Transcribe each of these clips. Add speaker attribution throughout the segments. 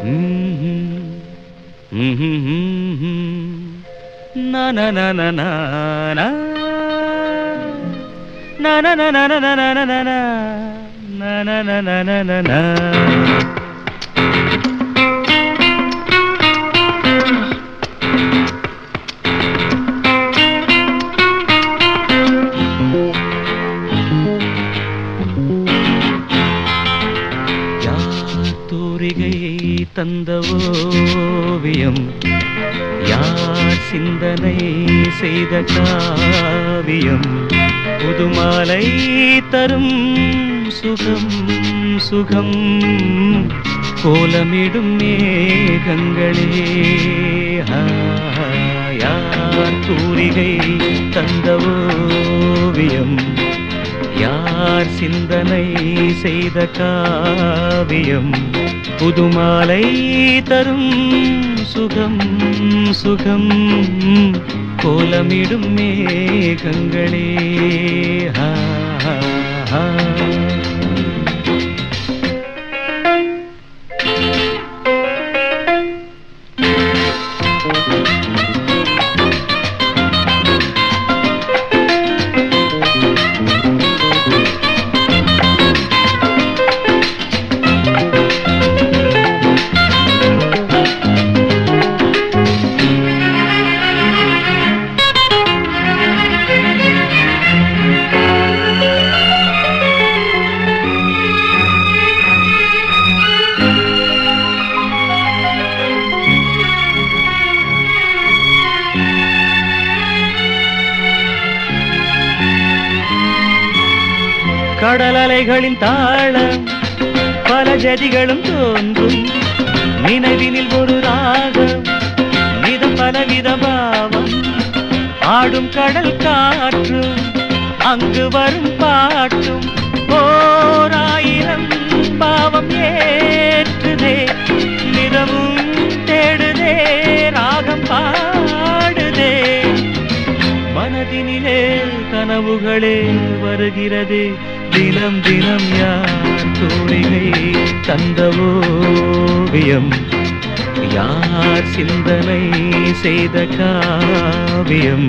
Speaker 1: na na na na na na na na na na na na na na na na na na na na. தூரிகை தந்த ஓவியம் யார் சிந்தனை செய்த காவியம் புதுமாலை தரும் சுகம் சுகம் கோலமிடும் மேகங்களே யார் தூரிகை தந்த ஓவியம் யார் சிந்தனை செய்த காவியம் புதுமாலை தரும் சுகம் சுகம் கோலமிடும் மேகங்களே கடல் அலைகளின் தாளம் பல ஜதிகளும் தோன்றும் நினைவினில் ஒரு ராகம் நிதம் பலவித பாவம் ஆடும் கடல் காற்றும் அங்கு வரும் பாட்டும் ஓராயிரம் பாவம் ஏற்றுதே நிதமும் தேடுதே ராகம் பாடுதே மனதினிலே கனவுகளே வருகிறதே தினம் தினம் யார் தூரிகை தந்த ஓவியம் யார் சிந்தனை செய்த காவியம்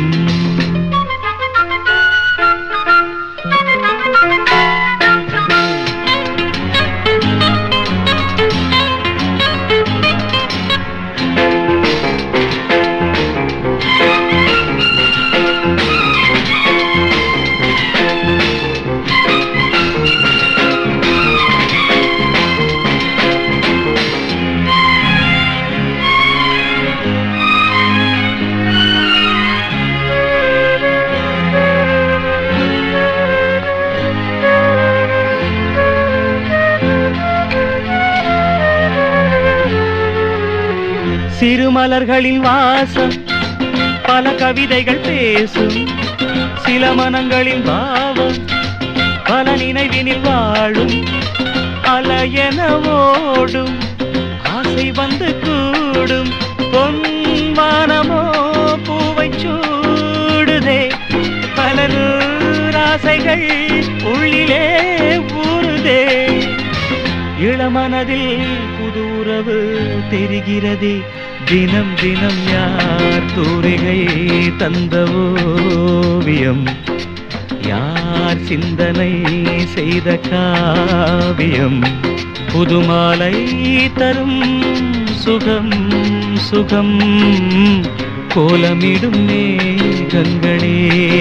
Speaker 1: சிறுமலர்களின் வாசம் பல கவிதைகள் பேசும் சில மனங்களின் பாவம் பல நினைவினில் வாழும் அலையென ஓடும் ஆசை வந்து கூடும் பொன்வானமோ பூவை சூடுதே பல நூறாசைகள் உள்ளிலே ஊறுதே இளமனதில் புது உறவு தெரிகிறதே தினம் தினம் யார் தூரிகை தந்த ஓவியம் யார் சிந்தனை செய்த காவியம் புதுமாலை தரும் சுகம் சுகம் கோலமிடும் மேகங்களே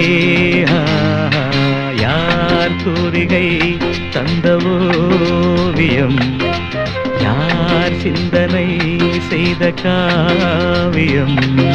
Speaker 1: யார் தூரிகை தந்த ஓவியம் யார் சிந்தனை செய்த காவியம்